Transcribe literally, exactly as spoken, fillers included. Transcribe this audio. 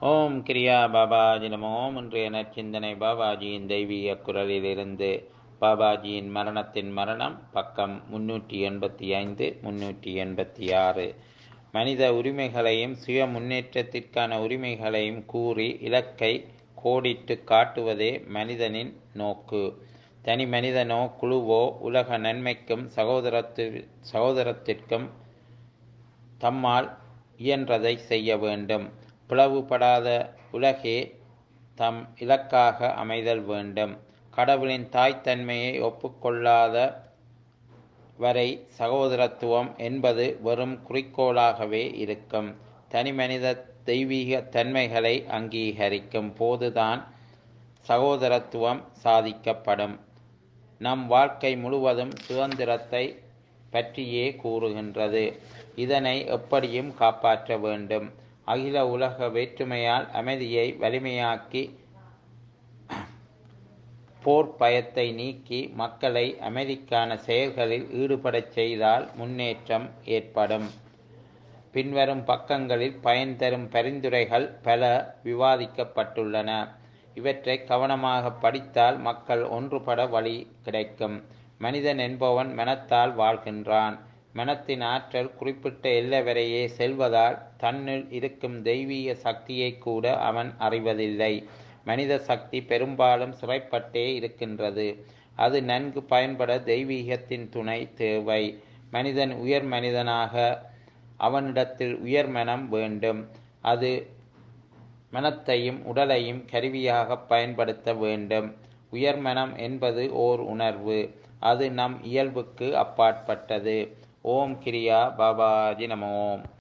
ஓம் கிரியா பாபாஜி நமோ. இன்றைய நற்சிந்தனை பாபாஜியின் தெய்வீக குரலிலிருந்து. பாபாஜியின் மரணத்தின் மரணம், பக்கம் முன்னூற்றி எண்பத்தி ஐந்து முன்னூற்றி எண்பத்தி ஆறு. மனித உரிமைகளையும் சுய முன்னேற்றத்திற்கான உரிமைகளையும் கூறி இலக்கை கோடிட்டு காட்டுவதே மனிதனின் நோக்கு. தனி மனிதனோ குழுவோ உலக நன்மைக்கும் சகோதரத்து சகோதரத்திற்கும் தம்மால் இயன்றதை செய்ய வேண்டும். பிளவுபடாத உலகே தம் இலக்காக அமைதல் வேண்டும். கடவுளின் தாய்த்தன்மையை ஒப்புக்கொள்ளாத வரை சகோதரத்துவம் என்பது வெறும் குறிக்கோளாகவே இருக்கும். தனி மனித தெய்வீக தன்மைகளை அங்கீகரிக்கும் போதுதான் சகோதரத்துவம் சாதிக்கப்படும். நம் வாழ்க்கை முழுவதும் சுதந்திரத்தை பற்றியே கூறுகின்றது. இதனை எப்படியும் காப்பாற்ற வேண்டும். அகில உலக வேற்றுமையால் அமைதியை வலிமையாக்கி போர் பயத்தை நீக்கி மக்களை அமைதிக்கான செயல்களில் ஈடுபடச் செய்தால் முன்னேற்றம் ஏற்படும். பின்வரும் பக்கங்களில் பயன் தரும் பரிந்துரைகள் பல விவாதிக்கப்பட்டுள்ளன. இவற்றை கவனமாக படித்தால் மக்கள் ஒன்றுபட வழி கிடைக்கும். மனிதன் என்பவன் மனத்தால் வாழ்கின்றான். மனத்தின் ஆற்றல் குறிப்பிட்ட எல்லை வரையே செல்வதால் தன்னுள் இருக்கும் தெய்வீக சக்தியை கூட அவன் அறிவதில்லை. மனித சக்தி பெரும்பாலும் சிறைப்பட்டே இருக்கின்றது. அது நன்கு பயன்பட தெய்வீகத்தின் துணை தேவை. மனிதன் உயர் மனிதனாக அவனிடத்தில் உயர் மனம் வேண்டும். அது மனத்தையும் உடலையும் கருவியாக பயன்படுத்த வேண்டும். உயர் மனம் என்பது ஓர் உணர்வு. அது நம் இயல்புக்கு அப்பாற்பட்டது. ஓம் கிரியா பாபாஜி நமோ.